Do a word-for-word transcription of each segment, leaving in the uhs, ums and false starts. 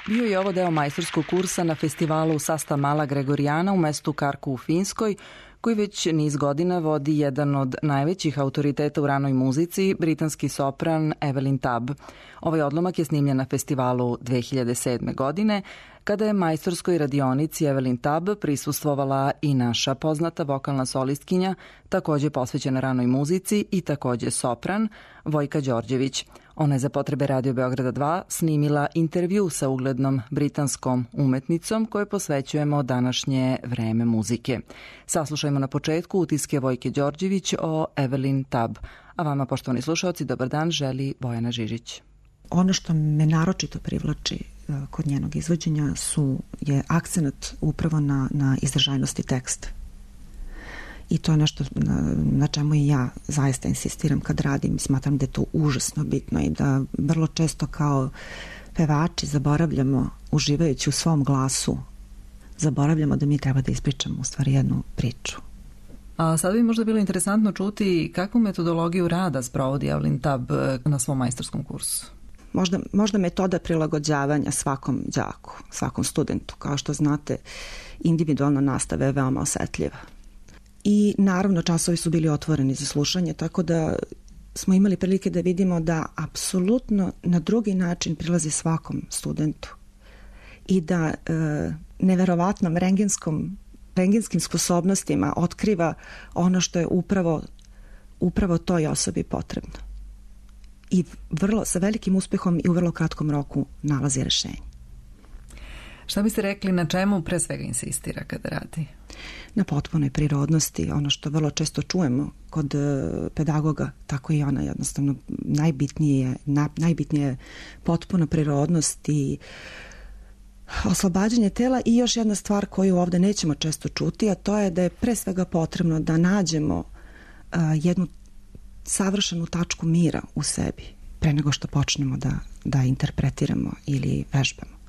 Bio je ovo deo majstorskog kursa na festivalu Sasta Mala Gregorijana u mestu Karku u Finskoj, koji već niz godina vodi jedan od najvećih autoriteta u ranoj muzici, britanski sopran Evelyn Tubb. Ovaj odlomak je snimljen na festivalu dve hiljade sedme. godine, kada je majstorskoj radionici Evelyn Tubb prisustvovala i naša poznata vokalna solistkinja, takođe posvećena ranoj muzici i takođe sopran, Vojka Đorđević. Ona je za potrebe Radio Beograda dva snimila intervju sa uglednom britanskom umetnicom koje posvećujemo današnje vreme muzike. Saslušajmo na početku utiske Vojke Đorđević o Evelyn Tubb. A vama, poštovani slušalci, dobar dan, želi Bojana Žižić. Ono što me naročito privlači kod njenog izvođenja su, je akcenat upravo na, na izdržajnosti teksta. I to je nešto na, na čemu i ja zaista insistiram kad radim. Smatram da je to užasno bitno i da vrlo često kao pevači zaboravljamo, uživajući u svom glasu, zaboravljamo da mi treba da ispričamo u stvari jednu priču. A sad bi možda bilo interesantno čuti kakvu metodologiju rada sprovodi Evelyn Tubb na svom majstorskom kursu. Možda, možda metoda prilagođavanja svakom đaku, svakom studentu. Kao što znate, individualna nastava je veoma osetljiva. I naravno časovi su bili otvoreni za slušanje, tako da smo imali prilike da vidimo da apsolutno na drugi način prilazi svakom studentu i da e, neverovatnom rengenskom, rengenskim sposobnostima otkriva ono što je upravo, upravo toj osobi potrebno. I vrlo, sa velikim uspehom i u vrlo kratkom roku nalazi rešenje. Šta biste rekli, na čemu pre svega insistira kada radi? Na potpunoj prirodnosti, ono što vrlo često čujemo kod pedagoga, tako i ona jednostavno najbitnije, na, najbitnije je potpuna prirodnost i oslobađanje tela. I još jedna stvar koju ovde nećemo često čuti, a to je da je pre svega potrebno da nađemo a, jednu savršenu tačku mira u sebi pre nego što počnemo da, da interpretiramo ili vežbamo.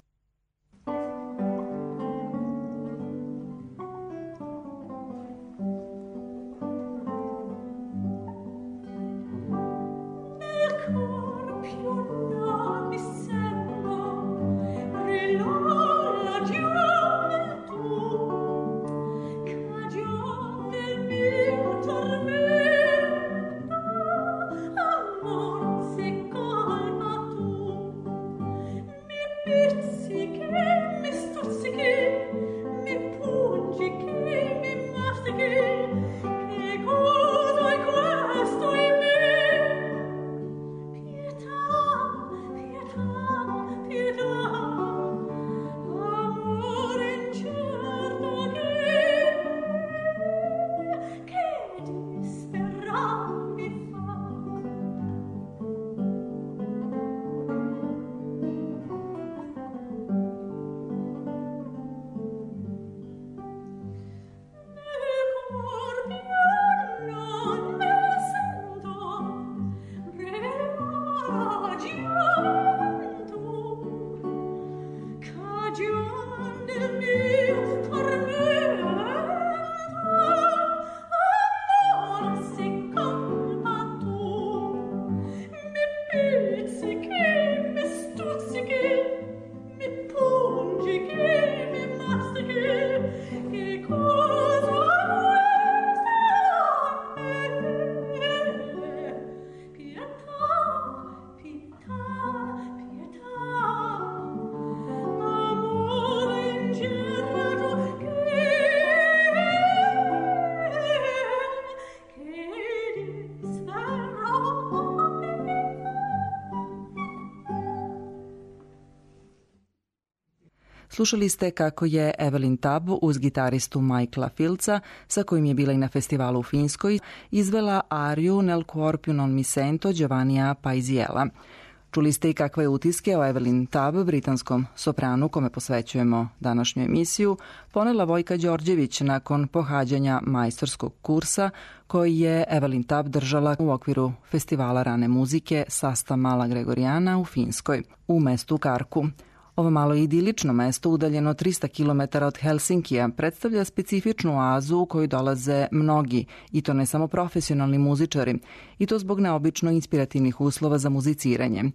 Slušali ste kako je Evelyn Tubb uz gitaristu Michaela Filca, sa kojim je bila i na festivalu u Finskoj, izvela ariju Nel cuor più non mi sento Giovannija Paisiella. Čuli ste i kakve utiske o Evelyn Tubb, britanskom sopranu kome posvećujemo današnju emisiju, ponela Vojka Đorđević nakon pohađanja majstorskog kursa koji je Evelyn Tubb držala u okviru festivala rane muzike Sasta Mala Gregorijana u Finskoj, u mestu Karku. Ovo malo idilično mesto, udaljeno trista kilometara od Helsinkija, predstavlja specifičnu oazu u koju dolaze mnogi, i to ne samo profesionalni muzičari, i to zbog neobično inspirativnih uslova za muziciranje.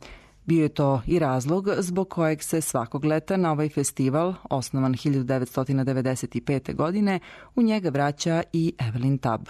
Bio je to i razlog zbog kojeg se svakog leta na ovaj festival, osnovan hiljadu devetsto devedeset pete. godine, u njega vraća i Evelyn Tubb.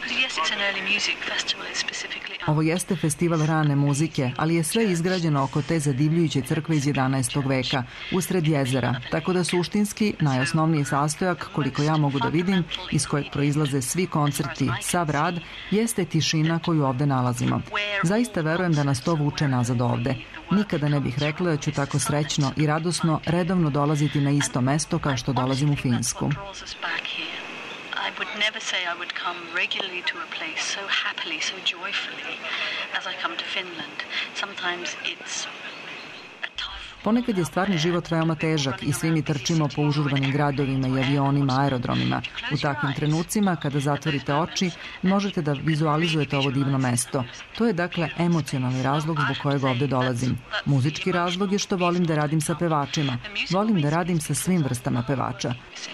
Ovo jeste festival rane muzike, ali je sve izgrađeno oko te zadivljujuće crkve iz jedanaestog veka, usred jezera, tako da suštinski najosnovniji sastojak, koliko ja mogu da vidim, iz kojeg proizlaze svi koncerti, sav rad, jeste tišina koju ovde nalazimo. Zaista verujem da nas to vuče nazad ovde. Nikada ne bih rekla da ću tako srećno i radosno redovno dolaziti na isto mesto kao što dolazim u Finsku. I would never say I would come regularly to a place so happily, so joyfully as I come to Finland. Sometimes it's a tough... Ponekad je stvarni život veoma težak i svi mi trčimo po užurbanim gradovima i avionima, aerodromima. U takvim trenucima, kada zatvorite oči, možete da vizualizujete ovo divno mesto. To je dakle emocionalni razlog zbog kojeg ovde dolazim. Muzički razlog je što volim da radim sa pevačima. Volim da radim sa svim vrstama pevača.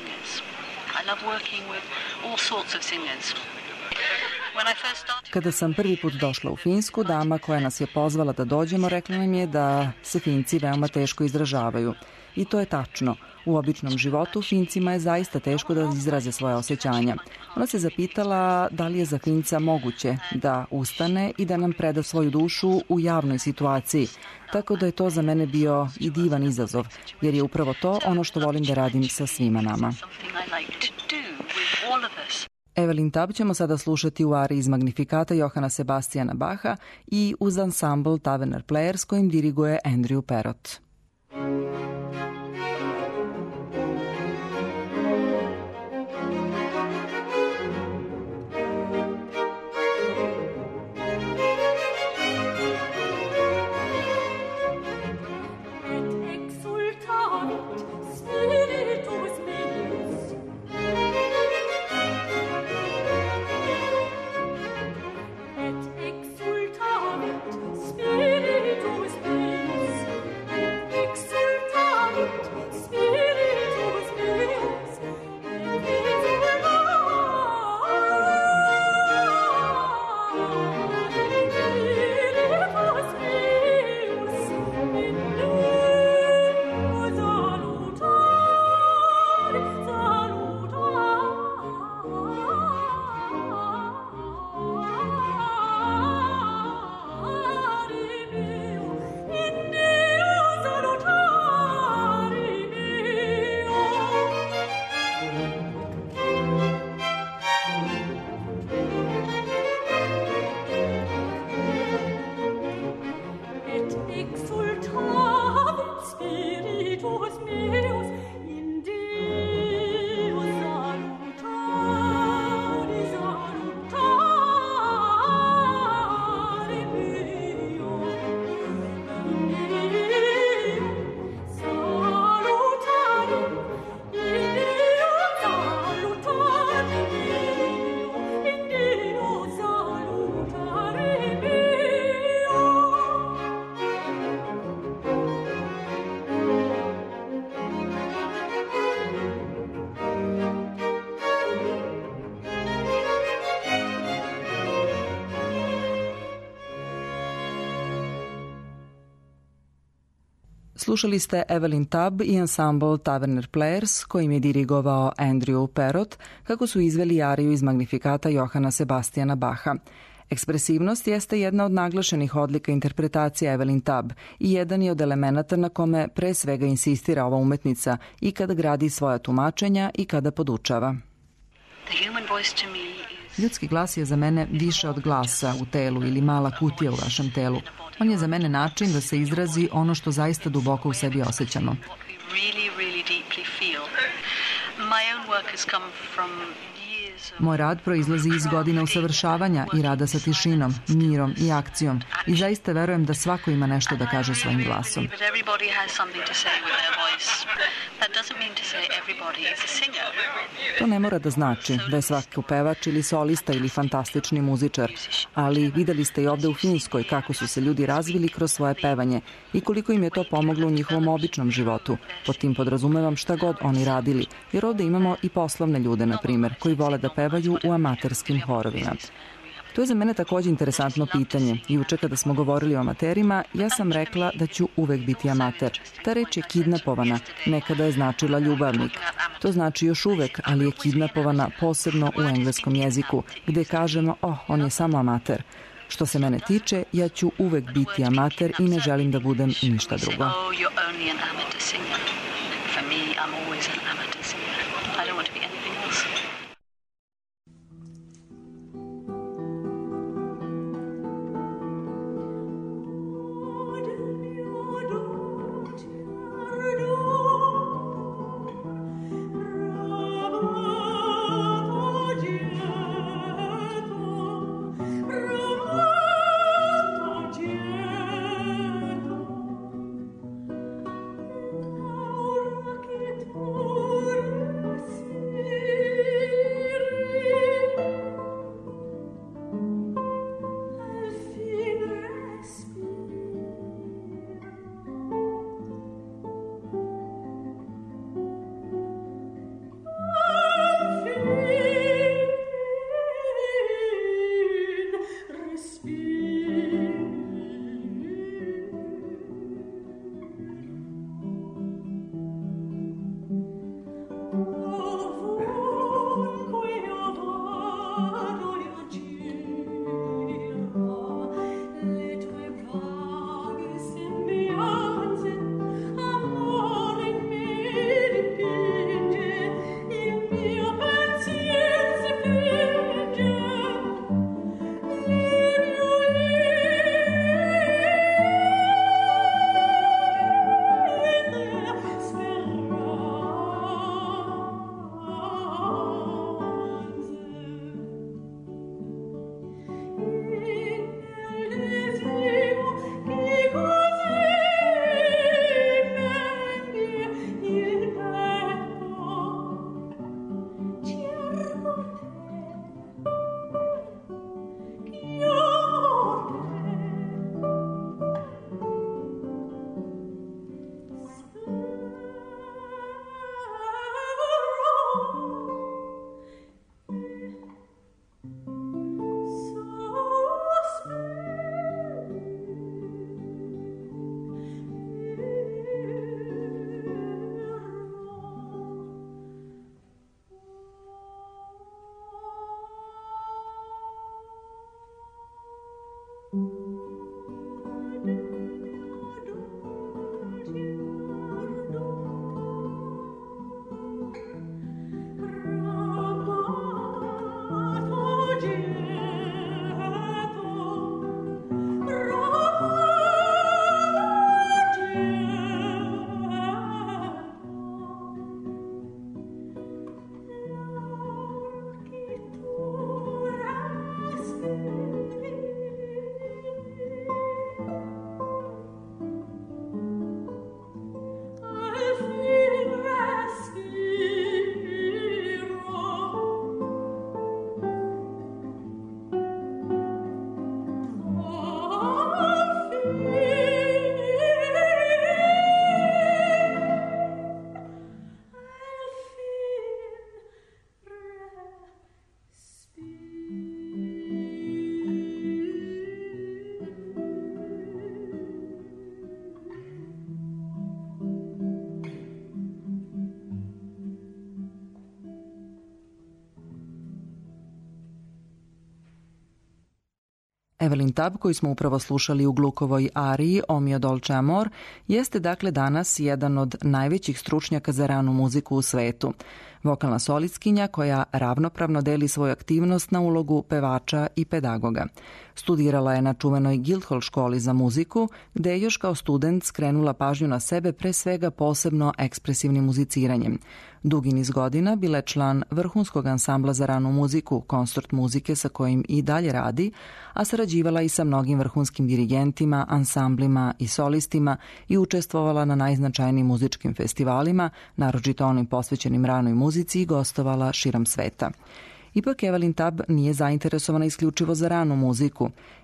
Kada sam prvi put došla u Finsku, dama koja nas je pozvala da dođemo rekla nam je da se Finci veoma teško izražavaju. I to je tačno. U običnom životu Fincima je zaista teško da izraze svoje osjećanja. Ona se zapitala da li je za Finca moguće da ustane i da nam preda svoju dušu u javnoj situaciji. Tako da je to za mene bio i divan izazov, jer je upravo to ono što volim da radim sa svima nama. Evelyn Tubb ćemo sada slušati u ariji iz Magnifikata Johana Sebastiana Bacha i uz ansambl Taverner Players kojim diriguje Andrew Perrott. Slušali ste Evelyn Tubb i ansambl Taverner Players, kojim je dirigovao Andrew Perrott, kako su izveli ariju iz Magnifikata Johana Sebastiana Bacha. Ekspresivnost jeste jedna od naglašenih odlika interpretacije Evelyn Tubb i jedan je od elemenata na kome pre svega insistira ova umetnica i kada gradi svoja tumačenja i kada podučava. Ljudski glas je za mene više od glasa u telu ili mala kutija u vašem telu. On je za mene način da se izrazi ono što zaista duboko u sebi osjećamo. Moj rad proizlazi iz godina usavršavanja i rada sa tišinom, mirom i akcijom i zaista verujem da svako ima nešto da kaže svojim glasom. To ne mora da znači da je svaki pevač ili solista ili fantastični muzičar, ali videli ste i ovde u Finskoj kako su se ljudi razvili kroz svoje pevanje i koliko im je to pomoglo u njihovom običnom životu. Pod tim podrazumevam šta god oni radili, jer ovde imamo i poslovne ljude, na primer, koji vole da pevaju u amaterskim horovima. To je za mene takođe interesantno pitanje. Juče kada smo govorili o amaterima, ja sam rekla da ću uvek biti amater. Ta reč je kidnapovana, nekada je značila ljubavnik. To znači još uvek, ali je kidnapovana posebno u engleskom jeziku, gde kažemo, oh, on je samo amater. Što se mene tiče, ja ću uvek biti amater i ne želim da budem ništa drugo. Evelyn Tubb, koju smo upravo slušali u Glukovoj ariji O mio dolce amor, jeste dakle danas jedan od najvećih stručnjaka za ranu muziku u svetu. Vokalna solistkinja koja ravnopravno deli svoju aktivnost na ulogu pevača i pedagoga. Studirala je na čuvenoj Guildhall školi za muziku, gde je još kao student skrenula pažnju na sebe pre svega posebno ekspresivnim muziciranjem. Dugi niz godina bila je član vrhunskog ansambla za ranu muziku, Konsort muzike sa kojim i dalje radi, a sarađivala i sa mnogim vrhunskim dirigentima, ansamblima i solistima i učestvovala na najznačajnijim muzičkim festivalima, naročito onim posvećenim ranoj muzici i gostovala širom sveta. Ipak Evelyn Tubb nije zainteresovana isključivo za ranu muziku.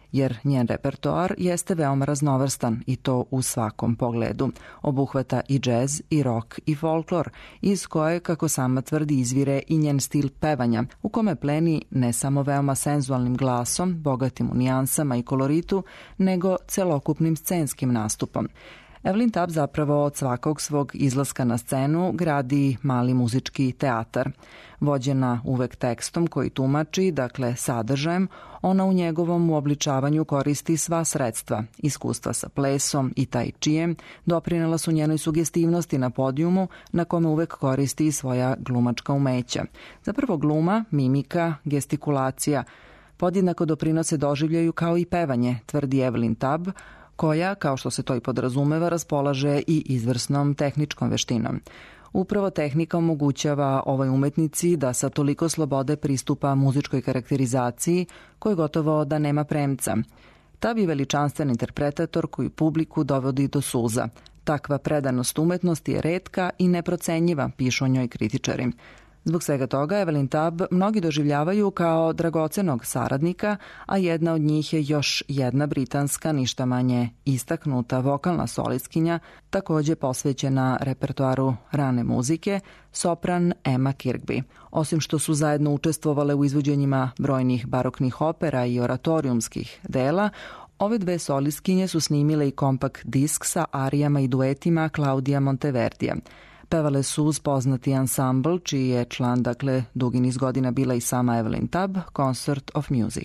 jer njen repertoar jeste veoma raznovrstan i to u svakom pogledu. Obuhvata i džez, i rock, i folklor, iz koje, kako sama tvrdi, izvire i njen stil pevanja, u kome pleni ne samo veoma senzualnim glasom, bogatim u nijansama i koloritu, nego celokupnim scenskim nastupom. Evelyn Tubb zapravo od svakog svog izlaska na scenu gradi mali muzički teatar. Vođena uvek tekstom koji tumači, dakle sadržajem, ona u njegovom uobličavanju koristi sva sredstva. Iskustva sa plesom i tai chijem doprinela su njenoj sugestivnosti na podijumu, na kome uvek koristi i svoja glumačka umeća. Zapravo gluma, mimika, gestikulacija podjednako doprinose doživljaju kao i pevanje, tvrdi Evelyn Tubb, koja, kao što se to i podrazumeva, raspolaže i izvrsnom tehničkom veštinom. Upravo tehnika omogućava ovoj umetnici da sa toliko slobode pristupa muzičkoj karakterizaciji koji gotovo da nema premca. Tubb je veličanstven interpretator koji publiku dovodi do suza. Takva predanost umetnosti je retka i neprocenjiva, pišu o njoj kritičari. Zbog svega toga Evelyn Tubb mnogi doživljavaju kao dragocenog saradnika, a jedna od njih je još jedna britanska, ništa manje istaknuta vokalna solistkinja, takođe posvećena repertoaru rane muzike, sopran Emma Kirkby. Osim što su zajedno učestvovale u izvođenjima brojnih baroknih opera i oratorijumskih dela, ove dve solistkinje su snimile i kompakt disk sa arijama i duetima Claudia Monteverdija. Pevale su uz poznati ansambl, čiji je član, dakle, dugi niz godina bila i sama Evelyn Tubb, Concert of Music.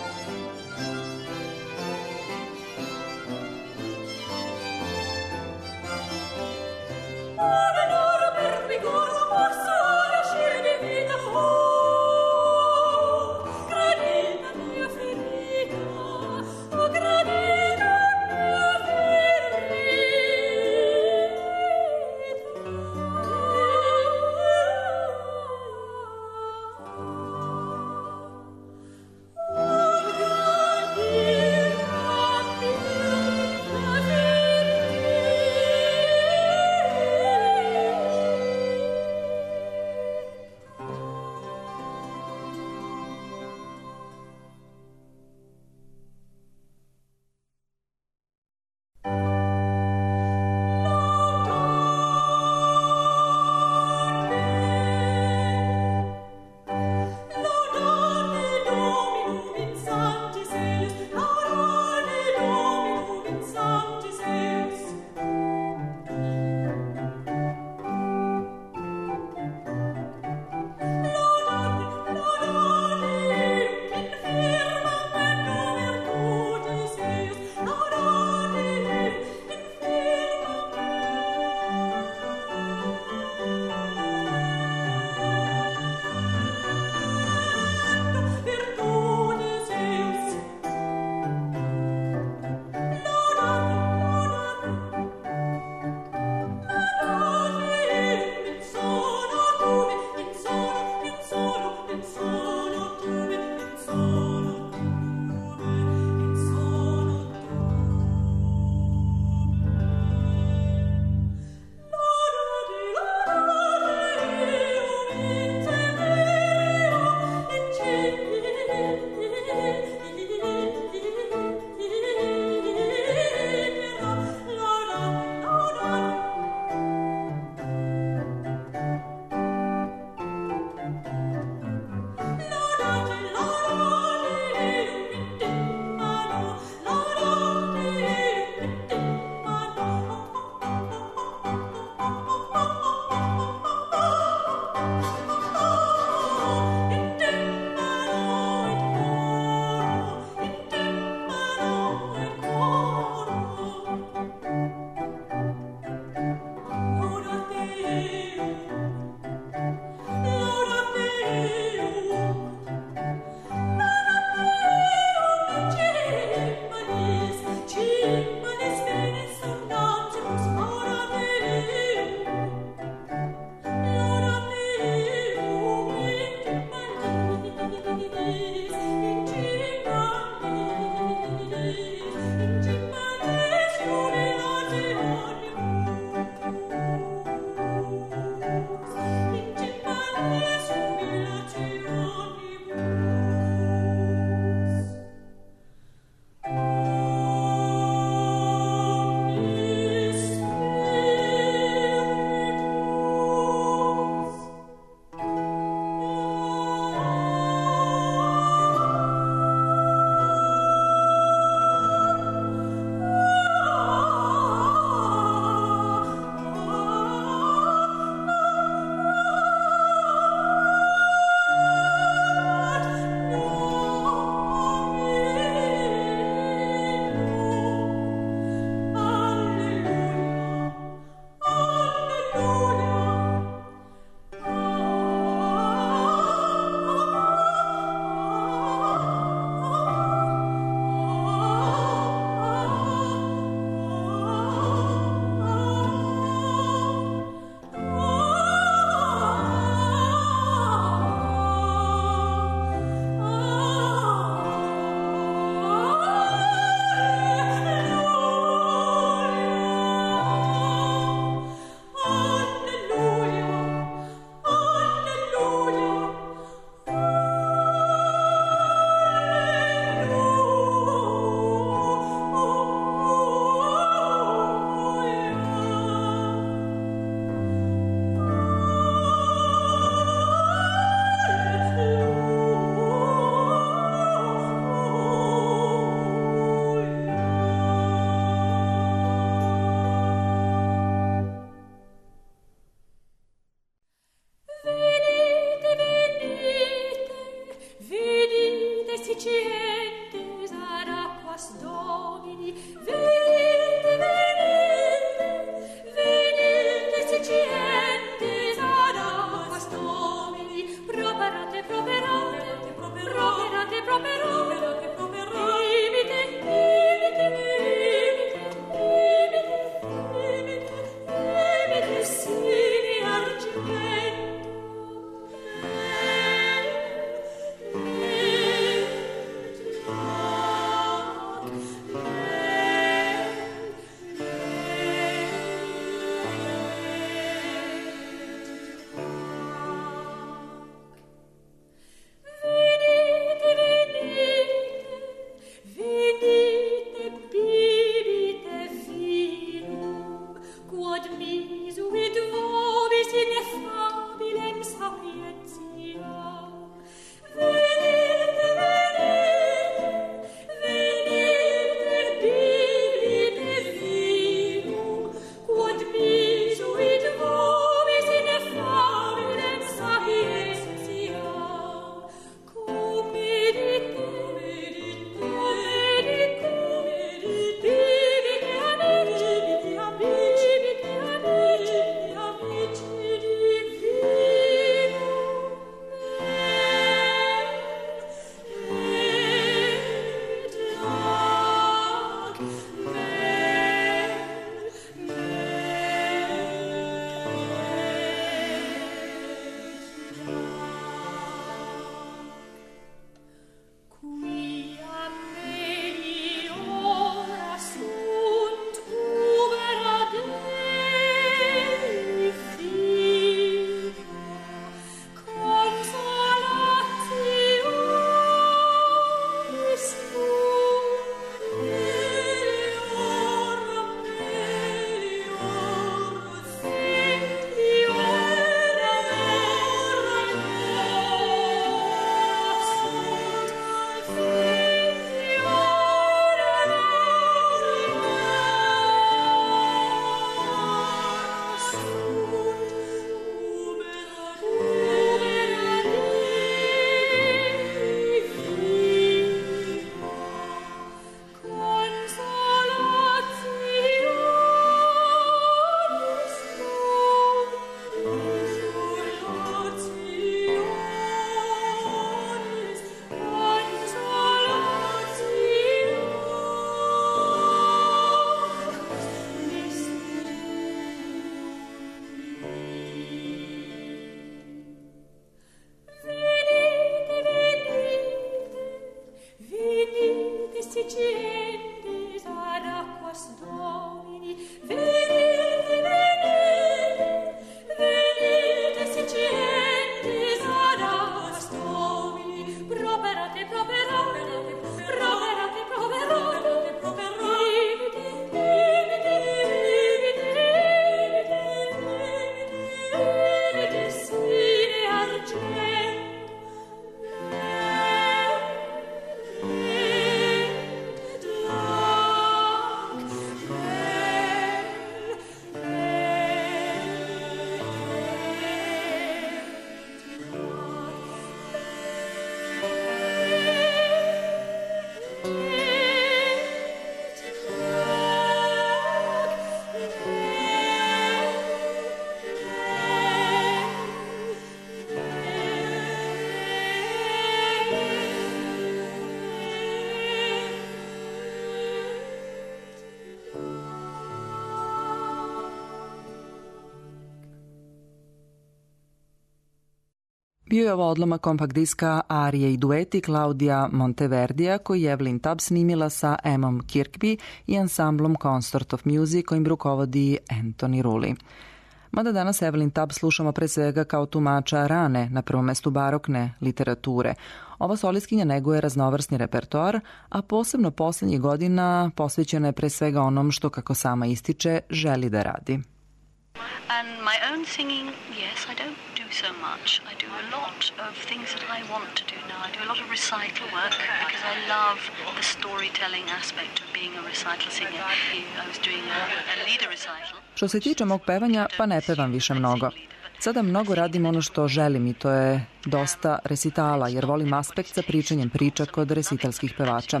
Bio je ovo odlomak kompakt diska Arije i dueti Claudia Monteverdija koji je Evelyn Tubb snimila sa Emmom Kirkby i ansamblom Consort of Music kojim rukovodi Anthony Rulli. Mada danas Evelyn Tubb slušamo pre svega kao tumača rane, na prvom mestu barokne literature. Ova solistkinja neguje raznovrsni repertoar, a posebno poslednjih godina posvećena je pre svega onom što, kako sama ističe, želi da radi. And my own singing, yes, I don't do so much. I do a lot of things that I want to do now. I do a lot of recital work because I love the storytelling aspect of being a recital singer. I was doing a, a leader recital. Što se tiče mog pevanja, pa ne pevam više mnogo. Sada mnogo radim ono što želim i to je dosta resitala, jer volim aspekt sa pričanjem priča kod resitalskih pevača.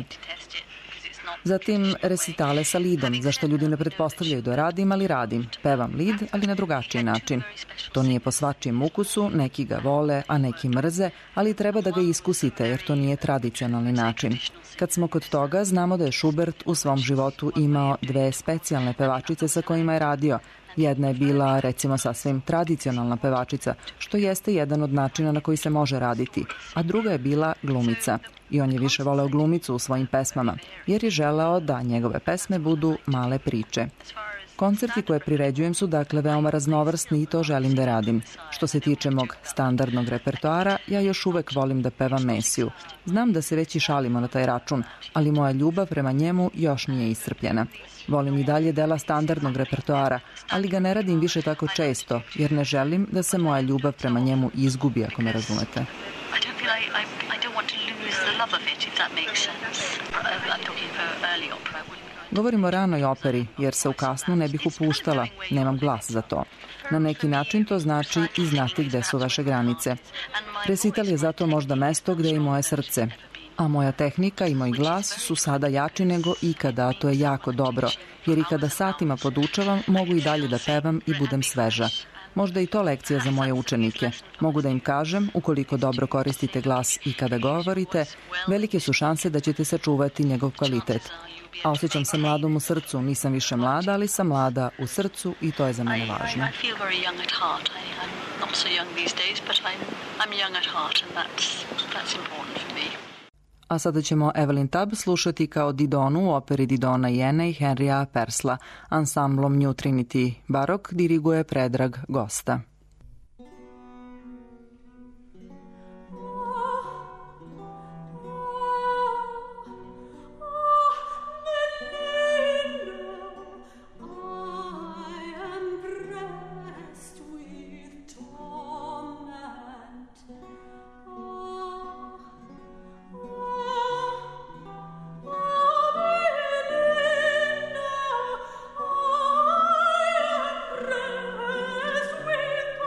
Zatim resitale sa lidom, zašto ljudi ne pretpostavljaju da radim, ali radim. Pevam lid, ali na drugačiji način. To nije po svačijem ukusu, neki ga vole, a neki mrze, ali treba da ga iskusite, jer to nije tradicionalni način. Kad smo kod toga, znamo da je Schubert u svom životu imao dve specijalne pevačice sa kojima je radio. Jedna je bila, recimo, sasvim tradicionalna pevačica, što jeste jedan od načina na koji se može raditi, a druga je bila glumica. I on je više voleo glumicu u svojim pesmama, jer je želeo da njegove pesme budu male priče. Koncerti koje priređujem su dakle veoma raznovrsni i to želim da radim. Što se tiče mog standardnog repertoara, ja još uvek volim da pevam Mesiju. Znam da se već i šalimo na taj račun, ali moja ljubav prema njemu još nije iscrpljena. Volim i dalje dela standardnog repertoara, ali ga ne radim više tako često, jer ne želim da se moja ljubav prema njemu izgubi, ako me razumete. Govorim o ranoj operi, jer se u kasnu ne bih upuštala, nemam glas za to. Na neki način to znači i znati gde su vaše granice. Recital je zato možda mesto gde je i moje srce, a moja tehnika i moj glas su sada jači nego ikada, a to je jako dobro, jer i kada satima podučavam, mogu i dalje da pevam i budem sveža. Možda i to lekcija za moje učenike. Mogu da im kažem, ukoliko dobro koristite glas i kada govorite, velike su šanse da ćete sačuvati njegov kvalitet. A osjećam se mladom u srcu, nisam više mlada, ali sam mlada u srcu i to je za mene važno. A sada ćemo Evelyn Tubb slušati kao Didonu u operi Didona i Ene i Henrya Persla. Ansamblom New Trinity Barok diriguje Predrag Gosta. With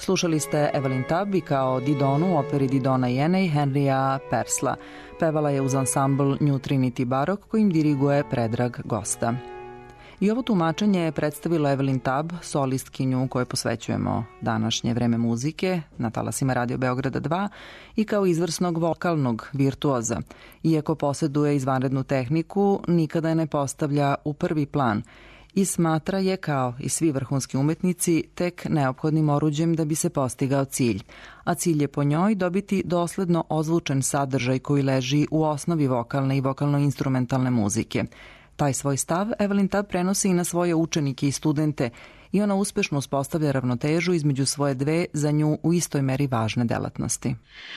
Slušali ste Evelyn Tubb kao Didonu u operi Didona i Eney Henrya Purcella. Pevala je uz ansambl New Trinity Baroque kojim diriguje Predrag Gosta. I ovo tumačenje je predstavilo Evelyn Tubb, solistkinju kojoj posvećujemo današnje vreme muzike na talasima Radio Beograda dva i kao izvrsnog vokalnog virtuoza. Iako posjeduje izvanrednu tehniku, nikada je ne postavlja u prvi plan i smatra je, kao i svi vrhunski umetnici, tek neophodnim oruđem da bi se postigao cilj. A cilj je po njoj dobiti dosledno ozvučen sadržaj koji leži u osnovi vokalne i vokalno-instrumentalne muzike. Taj svoj stav Evelyn Tubb prenosi i na svoje učenike i studente i ona uspešno uspostavlja ravnotežu između svoje dve za nju u istoj meri važne delatnosti.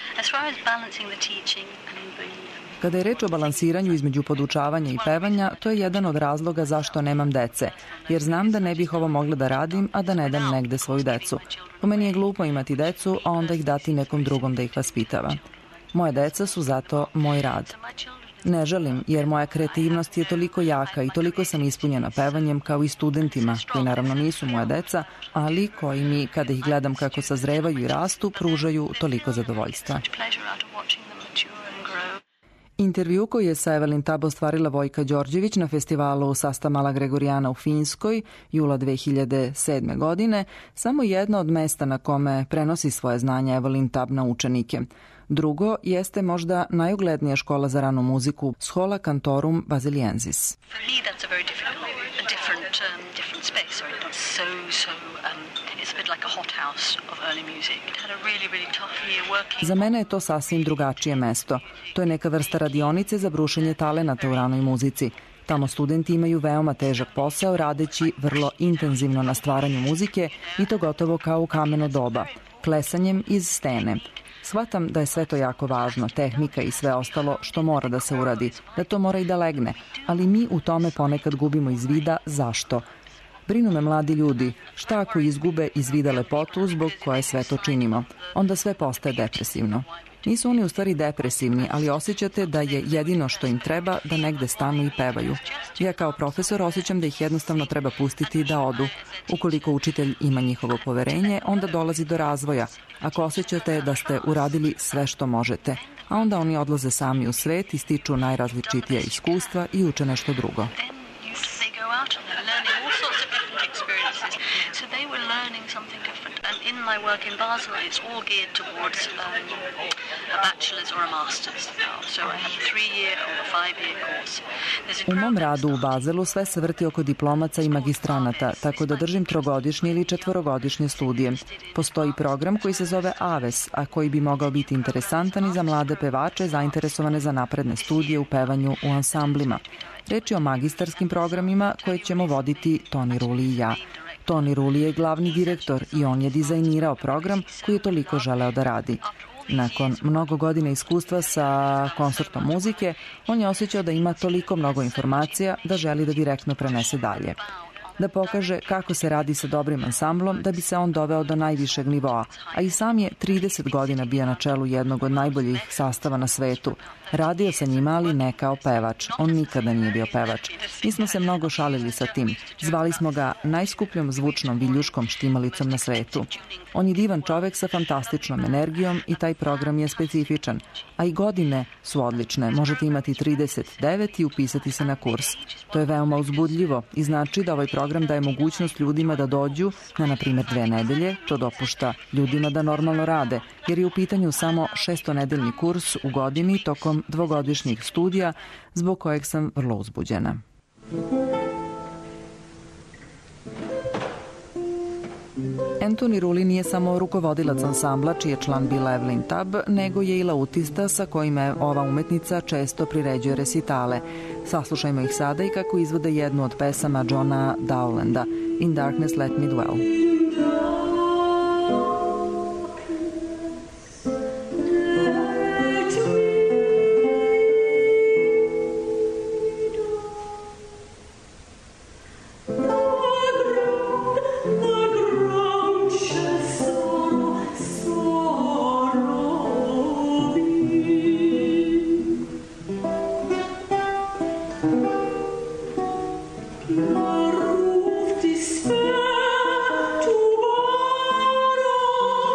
Kada je reč o balansiranju između podučavanja i pevanja, to je jedan od razloga zašto nemam dece, jer znam da ne bih ovo mogla da radim, a da ne dam negde svoju decu. Po meni je glupo imati decu, a onda ih dati nekom drugom da ih vaspitava. Moje deca su zato moj rad. Ne želim, jer moja kreativnost je toliko jaka i toliko sam ispunjena pevanjem kao i studentima, koji naravno nisu moja deca, ali koji mi, kada ih gledam kako sazrevaju i rastu, pružaju toliko zadovoljstva. Intervju koji je sa Evelyn Tubb ostvarila Vojka Đorđević na festivalu Sasta Mala Gregorijana u Finskoj jula dve hiljade sedme. godine, samo jedno od mesta na kome prenosi svoje znanje Evelyn Tubb na učenike. Drugo jeste možda najuglednija škola za ranu muziku Schola Cantorum Basiliensis. Za mene je to sasvim drugačije mesto. To je neka vrsta radionice za brušenje talenata u ranoj muzici. Tamo studenti imaju veoma težak posao radeći vrlo intenzivno na stvaranju muzike i to gotovo kao u kameno doba, klesanjem iz stene. Shvatam da je sve to jako važno, tehnika i sve ostalo što mora da se uradi, da to mora i da legne, ali mi u tome ponekad gubimo iz vida zašto. Brinu me mladi ljudi, šta ako izgube iz vida lepotu zbog koje sve to činimo? Onda sve postaje depresivno. Nisu oni u stvari depresivni, ali osjećate da je jedino što im treba da negde stanu i pevaju. Ja kao profesor osjećam da ih jednostavno treba pustiti da odu. Ukoliko učitelj ima njihovo poverenje, onda dolazi do razvoja. Ako osjećate da ste uradili sve što možete, a onda oni odlaze sami u svet i stiču najrazličitija iskustva i uče nešto drugo. In my work in Basel, it's all geared towards um, a bachelor's or a master's. So I have a three-year or a five-year course. U mom radu u Bazelu sve se vrti oko diplomaca i magistranata, tako da držim trogodišnje ili četvorogodišnje studije. Postoji program koji se zove A V E S, a koji bi mogao biti interesantan i za mlade pevače zainteresovane za napredne studije u pevanju u ansamblima. Reč je o magistarskim programima koje ćemo voditi Toni Ruli i ja. Toni Ruli je glavni direktor i on je dizajnirao program koji je toliko želeo da radi. Nakon mnogo godina iskustva sa koncertom muzike, on je osjećao da ima toliko mnogo informacija da želi da direktno prenese dalje. Da pokaže kako se radi sa dobrim ansamblom da bi se on doveo do najvišeg nivoa, a i sam je trideset godina bio na čelu jednog od najboljih sastava na svetu. Radio sa njima, ali ne kao pevač. On nikada nije bio pevač. Mi smo se mnogo šalili sa tim. Zvali smo ga najskupljom zvučnom viljuškom štimalicom na svetu. On je divan čovek sa fantastičnom energijom i taj program je specifičan. A i godine su odlične. Možete imati trideset devet i upisati se na kurs. To je veoma uzbudljivo i znači da ovaj program daje mogućnost ljudima da dođu na, na primjer, dve nedelje. To dopušta ljudima da normalno rade, jer je u pitanju samo šestonedeljni kurs u godini tokom dvogodišnjih studija, zbog kojeg sam vrlo uzbuđena. Toni Ruli nije samo rukovodilac ansambla, čiji je član bila Evelyn Tubb, nego je i lautista sa kojima ova umetnica često priređuje resitale. Saslušajmo ih sada i kako izvode jednu od pesama Johna Dowlanda, In Darkness Let Me Dwell. La ruft ist fair to borrow.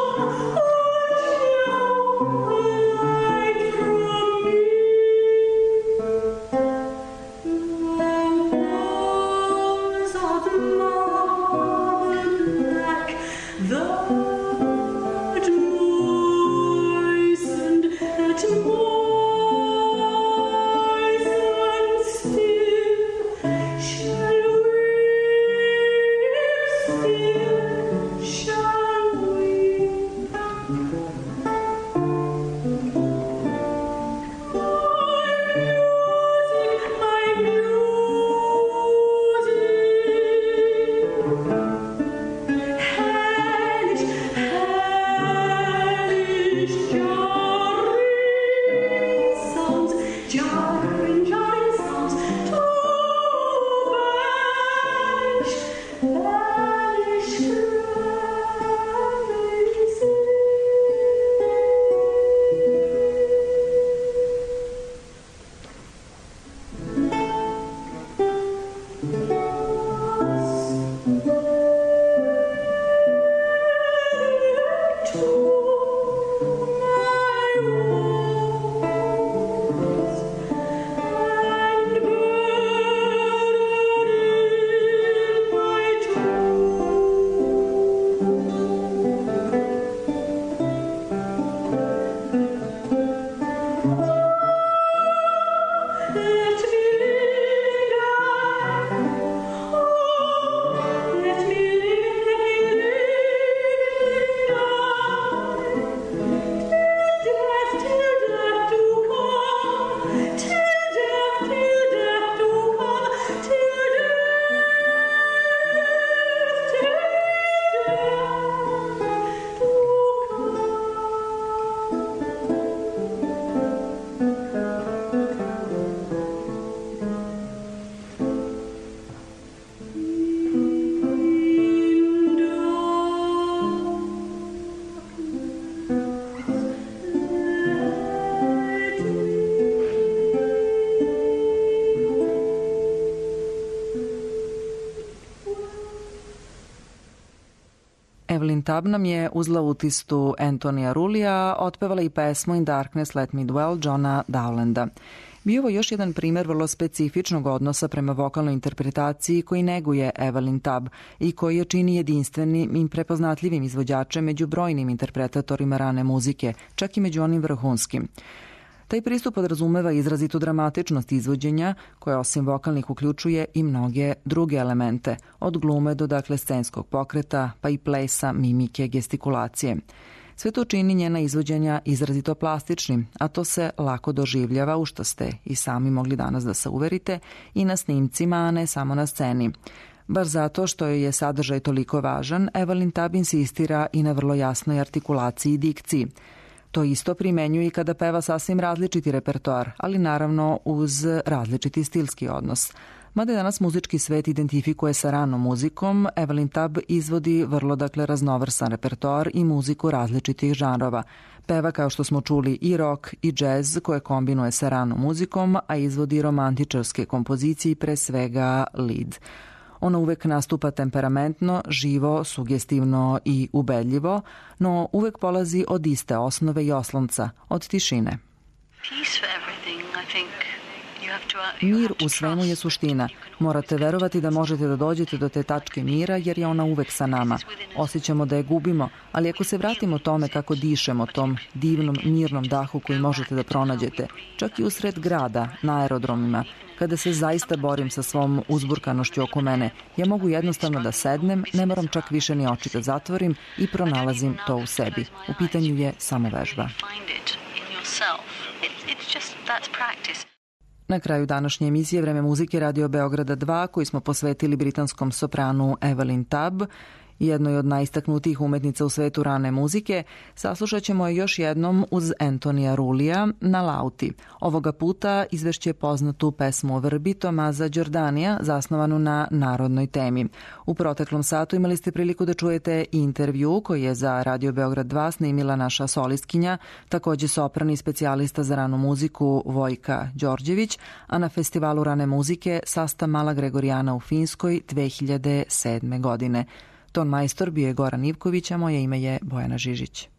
Evelyn Tubb nam je uz lautistu Antonija Rulija otpevala i pesmu In Darkness Let Me Dwell Johna Dowlanda. Bio ovo još jedan primer vrlo specifičnog odnosa prema vokalnoj interpretaciji koji neguje Evelyn Tubb i koji je čini jedinstvenim i prepoznatljivim izvođačem među brojnim interpretatorima rane muzike, čak i među onim vrhunskim. Taj pristup podrazumeva izrazitu dramatičnost izvođenja, koja osim vokalnih uključuje i mnoge druge elemente, od glume do dakle scenskog pokreta, pa i plesa, mimike, gestikulacije. Sve to čini njena izvođenja izrazito plastičnim, a to se lako doživljava, u što ste i sami mogli danas da se uverite, i na snimcima, a ne samo na sceni. Bar zato što joj je sadržaj toliko važan, Evelyn Tubb insistira i na vrlo jasnoj artikulaciji i dikciji. To isto primenjuje i kada peva sasvim različiti repertoar, ali naravno uz različiti stilski odnos. Mada je danas muzički svet identifikuje sa ranom muzikom, Evelyn Tubb izvodi vrlo dakle raznovrsan repertoar i muziku različitih žanrova. Peva, kao što smo čuli, i rock i džez koje kombinuje sa ranom muzikom, a izvodi romantičarske kompozicije, pre svega lead. Ona uvek nastupa temperamentno, živo, sugestivno i ubedljivo, no uvek polazi od iste osnove i oslonca, od tišine. Mir u svemu je suština. Morate verovati da možete da dođete do te tačke mira jer je ona uvek sa nama. Osjećamo da je gubimo, ali ako se vratimo tome kako dišemo, tom divnom, mirnom dahu koji možete da pronađete, čak i usred grada, na aerodromima, kada se zaista borim sa svom uzburkanošću oko mene, ja mogu jednostavno da sednem, ne moram čak više ni oči da zatvorim i pronalazim to u sebi. U pitanju je samo vežba. Na kraju današnje emisije Vreme muzike Radio Beograda dva, koji smo posvetili britanskom sopranu Evelyn Tubb, jednoj od najistaknutijih umetnica u svetu rane muzike, saslušat ćemo je još jednom uz Antonija Rulija na lauti. Ovoga puta izvešće poznatu pesmu o vrbi Tomaza Đordanija, zasnovanu na narodnoj temi. U proteklom satu imali ste priliku da čujete intervju koji je za Radio Beograd dva snimila naša solistkinja, takođe sopran i specijalista za ranu muziku Vojka Đorđević, a na festivalu rane muzike Sasta Mala Gregorijana u Finskoj dve hiljade sedme godine. Ton majstor bio je Goran Ivković, a moje ime je Bojana Žižić.